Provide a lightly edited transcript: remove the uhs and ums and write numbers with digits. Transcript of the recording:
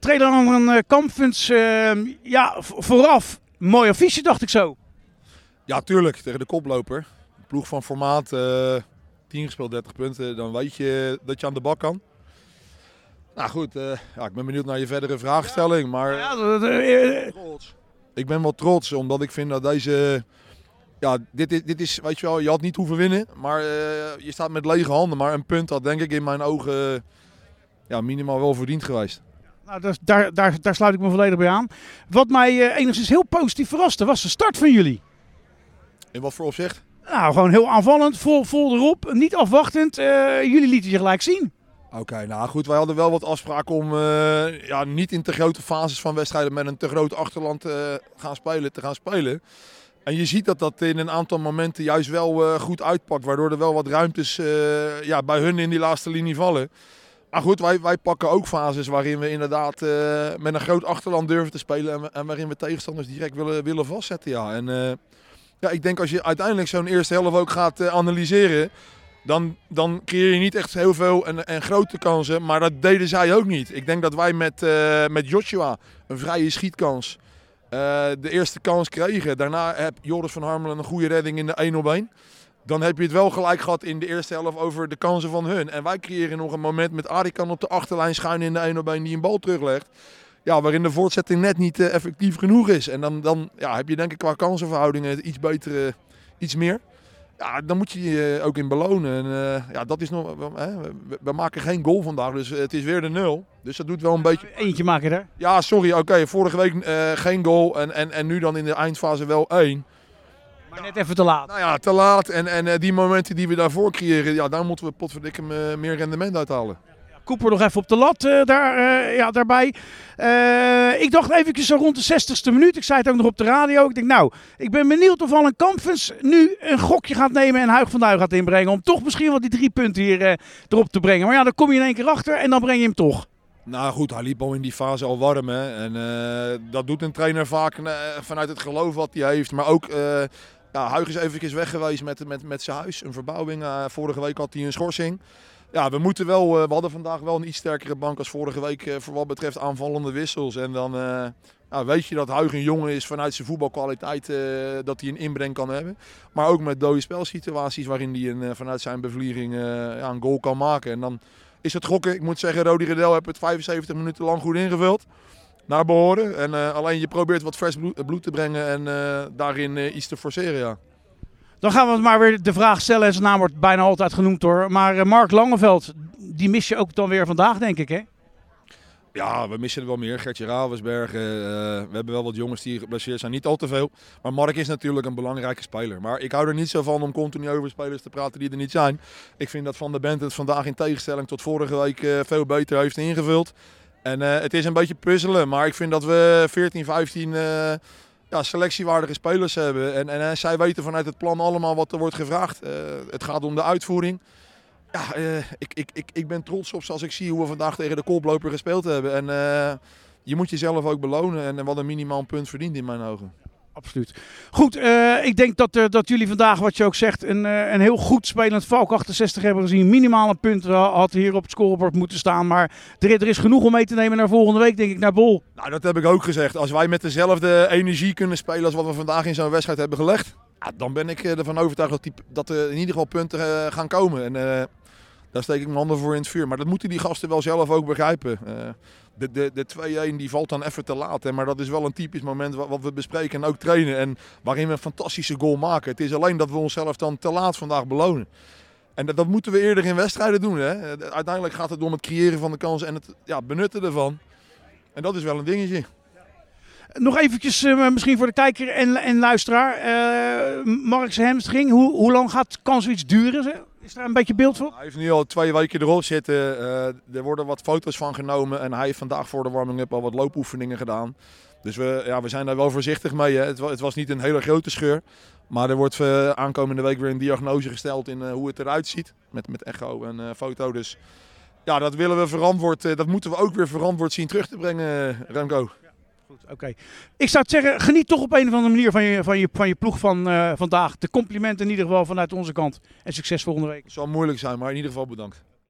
treden aan een Kampfens, ja, vooraf. Mooi affiche, dacht ik zo. Ja, tuurlijk. Tegen de koploper. Ploeg van formaat, 10 gespeeld, 30 punten. Dan weet je dat je aan de bak kan. Nou goed, ja, ik ben benieuwd naar je verdere vraagstelling. Maar ik ben wel trots, omdat ik vind dat deze... Ja, dit is, weet je wel, je had niet hoeven winnen. Maar je staat met lege handen. Maar een punt had denk ik in mijn ogen ja, minimaal wel verdiend geweest. Nou, daar sluit ik me volledig bij aan. Wat mij enigszins heel positief verraste, was de start van jullie. In wat voor opzicht? Nou, gewoon heel aanvallend, vol erop, niet afwachtend. Jullie lieten je gelijk zien. Oké, nou goed, wij hadden wel wat afspraken om ja, niet in te grote fases van wedstrijden met een te groot achterland te gaan spelen. En je ziet dat dat in een aantal momenten juist wel goed uitpakt, waardoor er wel wat ruimtes ja, bij hun in die laatste linie vallen. Maar goed, wij pakken ook fases waarin we inderdaad met een groot achterland durven te spelen en waarin we tegenstanders direct willen vastzetten. Ja. En ja, ik denk als je uiteindelijk zo'n eerste helft ook gaat analyseren, dan creëer je niet echt heel veel en grote kansen, maar dat deden zij ook niet. Ik denk dat wij met Joshua een vrije schietkans de eerste kans kregen. Daarna heb Joris van Harmelen een goede redding in de 1-op-1. Dan heb je het wel gelijk gehad in de eerste helft over de kansen van hun. En wij creëren nog een moment met Arikan op de achterlijn schuin in de 1-op-1 die een bal teruglegt. Ja, waarin de voortzetting net niet effectief genoeg is. En dan ja, heb je denk ik qua kansenverhoudingen iets betere, iets meer. Ja, dan moet je je ook in belonen. En, ja, dat is nog, we maken geen goal vandaag, dus het is weer de 0. Dus dat doet wel een beetje... Eentje maken er. Ja, sorry, oké, vorige week geen goal en nu dan in de eindfase wel 1. Maar net even te laat. Nou ja, te laat. En die momenten die we daarvoor creëren, ja, daar moeten we potverdikke meer rendement uithalen. Cooper nog even op de lat ja, daarbij. Ik dacht eventjes zo rond de 60ste minuut. Ik zei het ook nog op de radio. Ik denk nou, ik ben benieuwd of Alan Kampfens nu een gokje gaat nemen en Huig van Duij gaat inbrengen. Om toch misschien wel die 3 punten hier erop te brengen. Maar ja, dan kom je in één keer achter en dan breng je hem toch. Nou goed, hij liep al in die fase al warm. Hè? En dat doet een trainer vaak vanuit het geloof wat hij heeft. Maar ook... Ja, Huig is eventjes weg geweest met zijn huis. Een verbouwing. Vorige week had hij een schorsing. Ja, we moeten wel. We hadden vandaag wel een iets sterkere bank als vorige week voor wat betreft aanvallende wissels. En dan ja, weet je dat Huig een jongen is vanuit zijn voetbalkwaliteit dat hij een inbreng kan hebben. Maar ook met dode spelsituaties waarin hij vanuit zijn bevlieging ja, een goal kan maken. En dan is het gokken. Ik moet zeggen, Rodi Redel heeft het 75 minuten lang goed ingevuld. Naar behoren. En alleen je probeert wat vers bloed te brengen en daarin iets te forceren, ja. Dan gaan we maar weer de vraag stellen. En zijn naam wordt bijna altijd genoemd hoor. Maar Mark Langeveld, die mis je ook dan weer vandaag denk ik hè? Ja, we missen er wel meer. Gertje Ravensbergen. We hebben wel wat jongens die geblesseerd zijn. Niet al te veel. Maar Mark is natuurlijk een belangrijke speler. Maar ik hou er niet zo van om continu over spelers te praten die er niet zijn. Ik vind dat Van der Bent het vandaag in tegenstelling tot vorige week veel beter heeft ingevuld. En het is een beetje puzzelen, maar ik vind dat we 14, 15 ja, selectiewaardige spelers hebben. En zij weten vanuit het plan allemaal wat er wordt gevraagd. Het gaat om de uitvoering. Ja, ik ben trots op zoals ik zie hoe we vandaag tegen de koploper gespeeld hebben. En je moet jezelf ook belonen en wat een minimaal punt verdient in mijn ogen. Absoluut. Goed, ik denk dat jullie vandaag, wat je ook zegt, een heel goed spelend Valk 68 hebben gezien. Minimaal een punt had hier op het scorebord moeten staan. Maar er is genoeg om mee te nemen naar volgende week, denk ik, naar Bol. Nou, dat heb ik ook gezegd. Als wij met dezelfde energie kunnen spelen als wat we vandaag in zo'n wedstrijd hebben gelegd. Ja, dan ben ik ervan overtuigd dat er in ieder geval punten gaan komen. En daar steek ik mijn handen voor in het vuur. Maar dat moeten die gasten wel zelf ook begrijpen. De 2-1 die valt dan even te laat. Hè? Maar dat is wel een typisch moment wat we bespreken en ook trainen. En waarin we een fantastische goal maken. Het is alleen dat we onszelf dan te laat vandaag belonen. En dat moeten we eerder in wedstrijden doen. Hè? Uiteindelijk gaat het om het creëren van de kansen en het benutten ervan. En dat is wel een dingetje. Nog eventjes misschien voor de kijker en luisteraar. Mark's hamstring, hoe lang gaat Kanswitz duren? Is daar een beetje beeld voor? Hij heeft nu al 2 weken erop zitten. Er worden wat foto's van genomen. En hij heeft vandaag voor de warming-up al wat loopoefeningen gedaan. Dus we zijn daar wel voorzichtig mee. Hè. Het was niet een hele grote scheur. Maar er wordt aankomende week weer een diagnose gesteld in hoe het eruit ziet. Met echo en foto. Dus ja, dat willen we verantwoord. Dat moeten we ook weer verantwoord zien terug te brengen, Remco. Oké. Ik zou het zeggen, geniet toch op een of andere manier van je ploeg van vandaag. De complimenten in ieder geval vanuit onze kant. En succes volgende week. Het zal moeilijk zijn, maar in ieder geval bedankt.